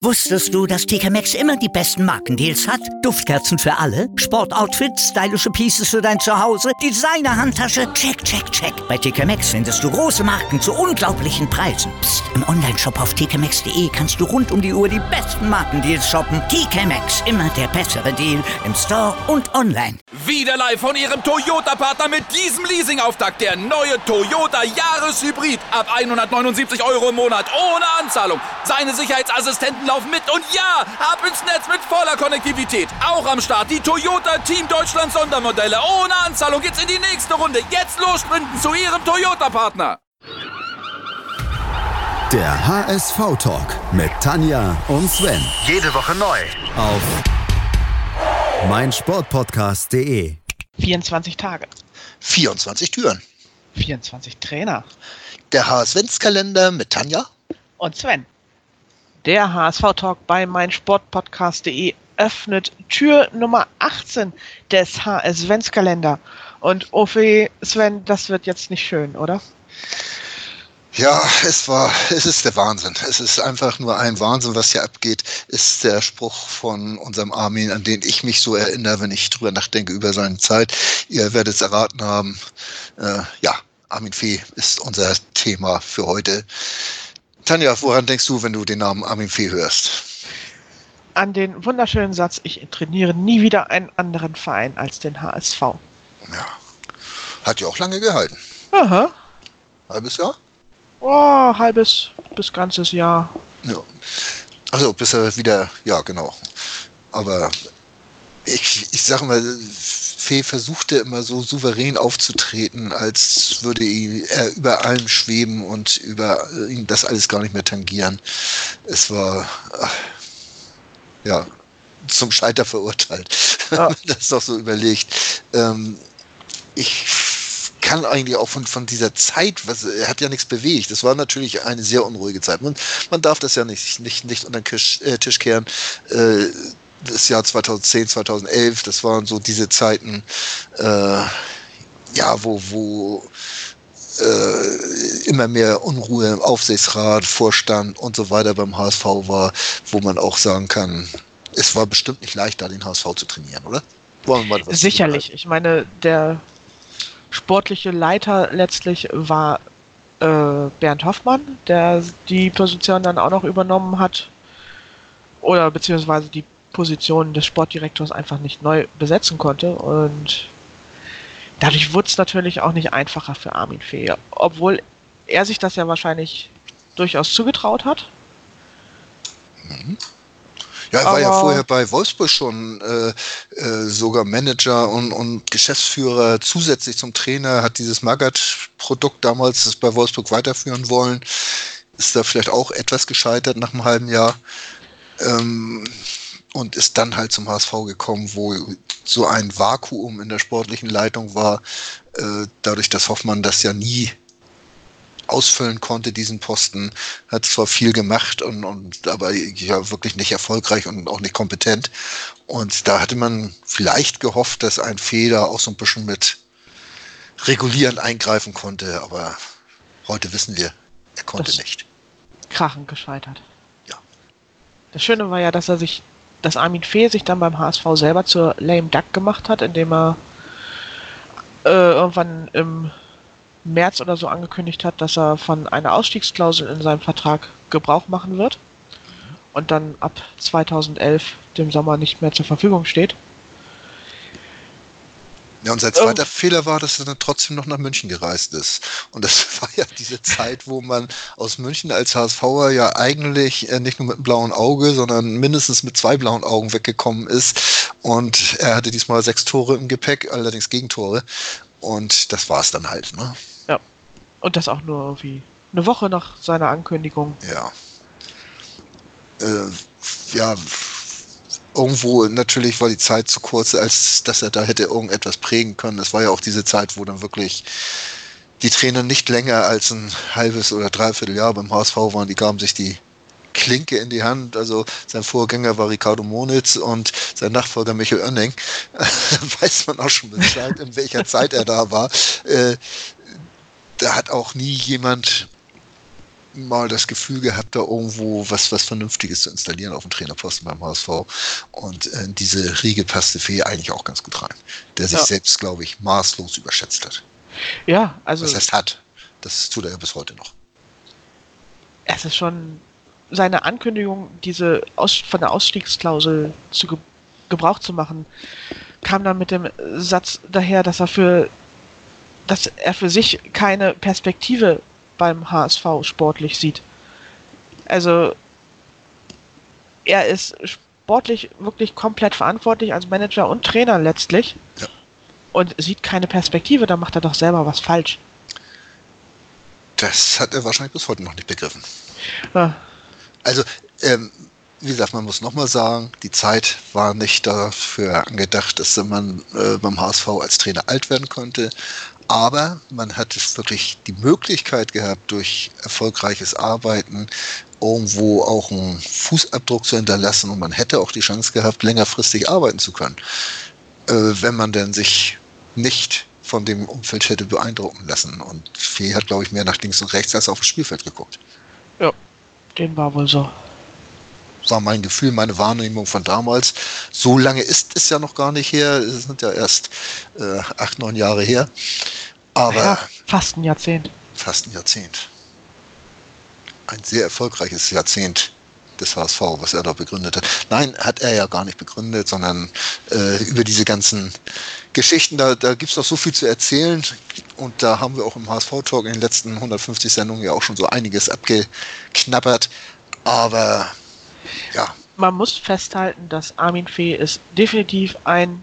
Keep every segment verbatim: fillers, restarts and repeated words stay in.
Wusstest du, dass T K Maxx immer die besten Markendeals hat? Duftkerzen für alle, Sportoutfits, stylische Pieces für dein Zuhause, Designer-Handtasche, check, check, check. Bei T K Maxx findest du große Marken zu unglaublichen Preisen. Psst. Im Onlineshop auf t k maxx punkt d e kannst du rund um die Uhr die besten Markendeals shoppen. T K Maxx, immer der bessere Deal im Store und online. Wieder live von Ihrem Toyota-Partner mit diesem Leasing-Auftakt. Der neue Toyota Jahreshybrid. Ab hundertneunundsiebzig Euro im Monat. Ohne Anzahlung. Seine Sicherheitsassistenten laufen mit. Und ja, ab ins Netz mit voller Konnektivität. Auch am Start die Toyota Team Deutschland Sondermodelle. Ohne Anzahlung geht's in die nächste Runde. Jetzt los sprinten zu Ihrem Toyota-Partner. Der H S V-Talk mit Tanja und Sven. Jede Woche neu. Auf meinsportpodcast punkt de. vierundzwanzig Tage. vierundzwanzig Türen. vierundzwanzig Trainer. Der H S V-Kalender mit Tanja und Sven. Der H S V-Talk bei meinsportpodcast punkt de öffnet Tür Nummer achtzehn des H S V-Kalender. Und oh weh, Sven, das wird jetzt nicht schön, oder? Ja, es war, es ist der Wahnsinn. Es ist einfach nur ein Wahnsinn, was hier abgeht, ist der Spruch von unserem Armin, an den ich mich so erinnere, wenn ich drüber nachdenke über seine Zeit. Ihr werdet es erraten haben. Äh, ja, Armin Fee ist unser Thema für heute. Tanja, woran denkst du, wenn du den Namen Armin Fee hörst? An den wunderschönen Satz, ich trainiere nie wieder einen anderen Verein als den H S V. Ja, hat ja auch lange gehalten. Aha. Halbes Jahr? Oh, halbes bis ganzes Jahr. Ja. Also bis er wieder, ja genau. Aber ich, ich sag mal, Fee versuchte immer so souverän aufzutreten, als würde er über allem schweben und über ihn das alles gar nicht mehr tangieren. Es war, ach, ja, zum Scheiter verurteilt, ja. Wenn man das doch so überlegt. Ähm, ich kann eigentlich auch von, von dieser Zeit, was, er hat ja nichts bewegt. Es war natürlich eine sehr unruhige Zeit. Man, man darf das ja nicht, nicht, nicht unter den Tisch, äh, Tisch kehren. Äh, das Jahr zweitausendzehn, zweitausendelf, das waren so diese Zeiten, äh, ja, wo, wo äh, immer mehr Unruhe im Aufsichtsrat, Vorstand und so weiter beim H S V war, wo man auch sagen kann, es war bestimmt nicht leicht, da den H S V zu trainieren, oder? Wollen wir mal was Sicherlich. Ich meine, der sportliche Leiter letztlich war äh, Bernd Hoffmann, der die Position dann auch noch übernommen hat oder beziehungsweise die Position des Sportdirektors einfach nicht neu besetzen konnte und dadurch wurde es natürlich auch nicht einfacher für Armin Fee, obwohl er sich das ja wahrscheinlich durchaus zugetraut hat. Mhm. Ja, er war Aber ja vorher bei Wolfsburg schon äh, äh, sogar Manager und, und Geschäftsführer zusätzlich zum Trainer, hat dieses Magath-Produkt damals das bei Wolfsburg weiterführen wollen, ist da vielleicht auch etwas gescheitert nach einem halben Jahr ähm, und ist dann halt zum H S V gekommen, wo so ein Vakuum in der sportlichen Leitung war, äh, dadurch, dass Hoffmann das ja nie ausfüllen konnte, diesen Posten, hat zwar viel gemacht und, und aber ja wirklich nicht erfolgreich und auch nicht kompetent. Und da hatte man vielleicht gehofft, dass ein Feder auch so ein bisschen mit regulierend eingreifen konnte, aber heute wissen wir, er konnte das nicht. Krachend gescheitert. Ja. Das Schöne war ja, dass er sich, dass Armin Fee sich dann beim H S V selber zur Lame Duck gemacht hat, indem er äh, irgendwann im März oder so angekündigt hat, dass er von einer Ausstiegsklausel in seinem Vertrag Gebrauch machen wird und dann ab zweitausendelf dem Sommer nicht mehr zur Verfügung steht. Ja, und sein zweiter oh. Fehler war, dass er dann trotzdem noch nach München gereist ist. Und das war ja diese Zeit, wo man aus München als HSVer ja eigentlich nicht nur mit einem blauen Auge, sondern mindestens mit zwei blauen Augen weggekommen ist. Und er hatte diesmal sechs Tore im Gepäck, allerdings Gegentore. Und das war es dann halt, ne? Ja. Und das auch nur irgendwie eine Woche nach seiner Ankündigung. Ja. Äh, ja, irgendwo natürlich war die Zeit zu kurz, als dass er da hätte irgendetwas prägen können. Es war ja auch diese Zeit, wo dann wirklich die Trainer nicht länger als ein halbes oder dreiviertel Jahr beim H S V waren. Die gaben sich die Klinke in die Hand. Also sein Vorgänger war Ricardo Monitz und sein Nachfolger Michael Oenning. Da weiß man auch schon Bescheid, in welcher Zeit er da war. Äh, da hat auch nie jemand mal das Gefühl gehabt, da irgendwo was, was Vernünftiges zu installieren auf dem Trainerposten beim H S V. Und äh, diese Riege passte Fee eigentlich auch ganz gut rein. Der sich ja. selbst, glaube ich, maßlos überschätzt hat. Ja, also... Das heißt, hat. Das tut er ja bis heute noch. Es ist schon seine Ankündigung, diese Aus, von der Ausstiegsklausel zu ge- Gebrauch zu machen, kam dann mit dem Satz daher, dass er für, dass er für sich keine Perspektive beim H S V sportlich sieht. Also er ist sportlich wirklich komplett verantwortlich als Manager und Trainer letztlich ja. und sieht keine Perspektive, da macht er doch selber was falsch. Das hat er wahrscheinlich bis heute noch nicht begriffen. Ja. Also, ähm, wie gesagt, man muss nochmal sagen, die Zeit war nicht dafür angedacht, dass man äh, beim H S V als Trainer alt werden konnte. Aber man hat wirklich die Möglichkeit gehabt, durch erfolgreiches Arbeiten irgendwo auch einen Fußabdruck zu hinterlassen. Und man hätte auch die Chance gehabt, längerfristig arbeiten zu können, äh, wenn man denn sich nicht von dem Umfeld hätte beeindrucken lassen. Und Fee hat, glaube ich, mehr nach links und rechts als auf das Spielfeld geguckt. Ja, dem war wohl so. Das war mein Gefühl, meine Wahrnehmung von damals. So lange ist es ja noch gar nicht her. Es sind ja erst äh, acht, neun Jahre her. Aber ja, fast ein Jahrzehnt. Fast ein Jahrzehnt. Ein sehr erfolgreiches Jahrzehnt des H S V, was er da begründet hat. Nein, hat er ja gar nicht begründet, sondern äh, über diese ganzen Geschichten, da, da gibt es noch so viel zu erzählen. Und da haben wir auch im H S V-Talk in den letzten hundertfünfzig Sendungen ja auch schon so einiges abgeknabbert. Aber ja. Man muss festhalten, dass Armin Fee ist definitiv ein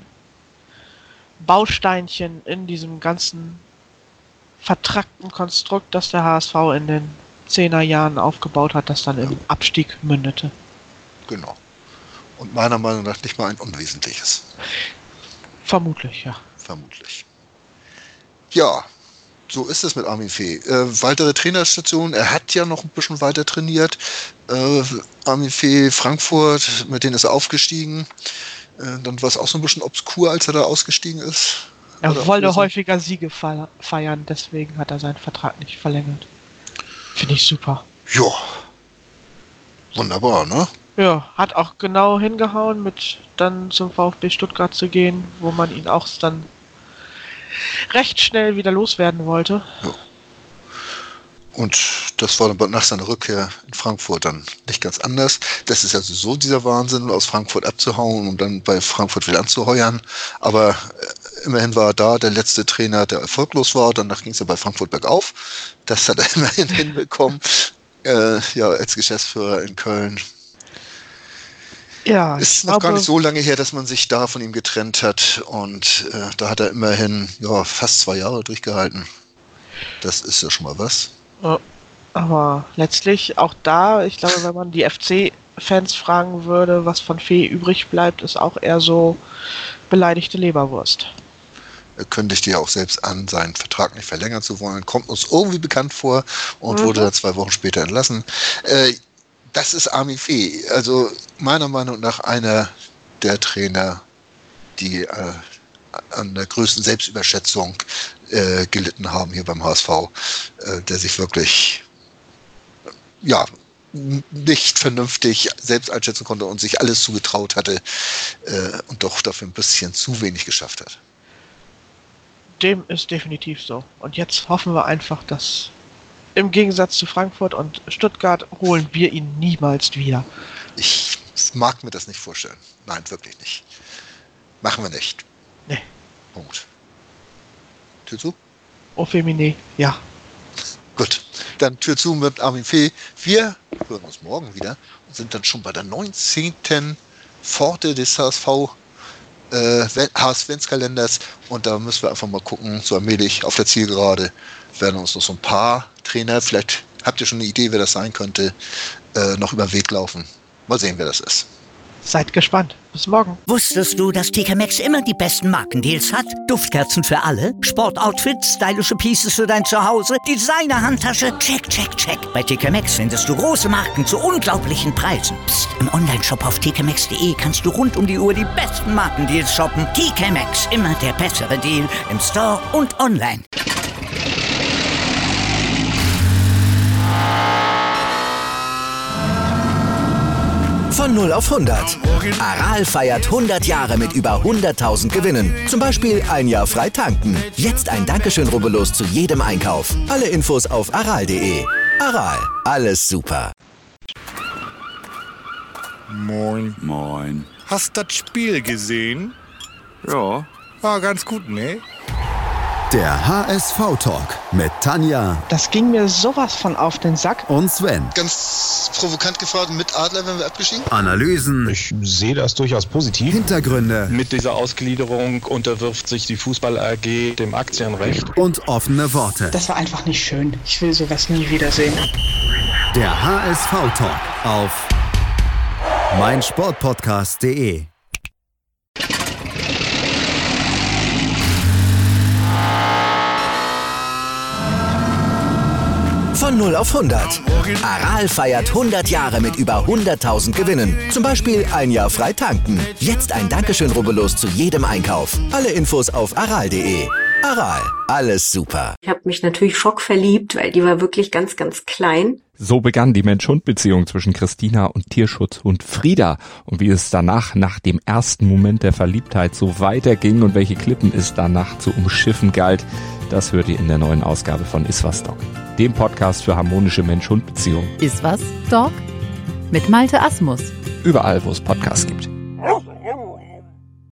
Bausteinchen in diesem ganzen vertrackten Konstrukt, das der H S V in den zehner Jahren aufgebaut hat, das dann im Abstieg mündete. Genau. Und meiner Meinung nach nicht mal ein unwesentliches. Vermutlich, ja. Vermutlich. Ja, so ist es mit Armin Fee. Äh, weitere Trainerstationen, er hat ja noch ein bisschen weiter trainiert. Äh, Armin Fee Frankfurt, mit denen ist er aufgestiegen. Äh, dann war es auch so ein bisschen obskur, als er da ausgestiegen ist. Er Oder wollte häufiger Siege feiern, deswegen hat er seinen Vertrag nicht verlängert. Finde ich super. Ja. Wunderbar, ne? Ja, hat auch genau hingehauen, mit dann zum VfB Stuttgart zu gehen, wo man ihn auch dann recht schnell wieder loswerden wollte. Ja. Und das war dann nach seiner Rückkehr in Frankfurt dann nicht ganz anders. Das ist also so dieser Wahnsinn, aus Frankfurt abzuhauen und dann bei Frankfurt wieder anzuheuern. Aber äh, immerhin war er da der letzte Trainer, der erfolglos war. Danach ging es ja bei Frankfurt bergauf. Das hat er immerhin hinbekommen. Äh, ja, als Geschäftsführer in Köln. Ja, ist noch gar nicht so lange her, dass man sich da von ihm getrennt hat. Und äh, da hat er immerhin ja, fast zwei Jahre durchgehalten. Das ist ja schon mal was. Aber letztlich auch da, ich glaube, wenn man die F C-Fans fragen würde, was von Fee übrig bleibt, ist auch eher so beleidigte Leberwurst. Er kündigte ja auch selbst an, seinen Vertrag nicht verlängern zu wollen. Kommt uns irgendwie bekannt vor und mhm. wurde dann zwei Wochen später entlassen. Äh, das ist Armin Fee. Also meiner Meinung nach einer der Trainer, die äh, an der größten Selbstüberschätzung äh, gelitten haben hier beim H S V, äh, der sich wirklich ja nicht vernünftig selbst einschätzen konnte und sich alles zugetraut hatte äh, und doch dafür ein bisschen zu wenig geschafft hat. Dem ist definitiv so. Und jetzt hoffen wir einfach, dass im Gegensatz zu Frankfurt und Stuttgart holen wir ihn niemals wieder. Ich mag mir das nicht vorstellen. Nein, wirklich nicht. Machen wir nicht. Nee. Punkt. Tür zu? Au féminin, ja. Gut, dann Tür zu mit Armin Fee. Wir hören uns morgen wieder und sind dann schon bei der neunzehnten Pforte des H S V äh, H S V-Kalenders und da müssen wir einfach mal gucken, so allmählich auf der Zielgerade werden uns noch so ein paar Trainer, vielleicht habt ihr schon eine Idee, wer das sein könnte, äh, noch über den Weg laufen. Mal sehen, wer das ist. Seid gespannt. Bis morgen. Wusstest du, dass T K Maxx immer die besten Markendeals hat? Duftkerzen für alle, Sportoutfits, stylische Pieces für dein Zuhause, Designer-Handtasche, check, check, check. Bei T K Maxx findest du große Marken zu unglaublichen Preisen. Psst. Im Onlineshop auf t k maxx punkt de kannst du rund um die Uhr die besten Markendeals shoppen. T K Maxx, immer der bessere Deal im Store und online. Von null auf hundert. Aral feiert hundert Jahre mit über hunderttausend Gewinnen. Zum Beispiel ein Jahr frei tanken. Jetzt ein Dankeschön, rubbellos zu jedem Einkauf. Alle Infos auf aral punkt de. Aral, alles super. Moin. Moin. Hast das Spiel gesehen? Ja. War ganz gut, ne? Der H S V-Talk mit Tanja Das ging mir sowas von auf den Sack. und Sven. Ganz provokant gefragt, mit Adler werden wir abgestiegen? Analysen, Ich sehe das durchaus positiv. Hintergründe Mit dieser Ausgliederung unterwirft sich die Fußball-A G dem Aktienrecht. und offene Worte. Das war einfach nicht schön. Ich will sowas nie wiedersehen. Der H S V-Talk auf meinsportpodcast punkt de. Von null auf hundert. Aral feiert hundert Jahre mit über hunderttausend Gewinnen. Zum Beispiel ein Jahr frei tanken. Jetzt ein Dankeschön, rubbellos zu jedem Einkauf. Alle Infos auf aral punkt de. Aral, alles super. Ich habe mich natürlich schockverliebt, weil die war wirklich ganz, ganz klein. So begann die Mensch-Hund-Beziehung zwischen Christina und Tierschutzhund Frieda. Und wie es danach, nach dem ersten Moment der Verliebtheit, so weiterging und welche Klippen es danach zu umschiffen galt, das hört ihr in der neuen Ausgabe von Iswas Dog, dem Podcast für harmonische Mensch-Hund-Beziehungen. Iswas Dog mit Malte Asmus. Überall, wo es Podcasts gibt.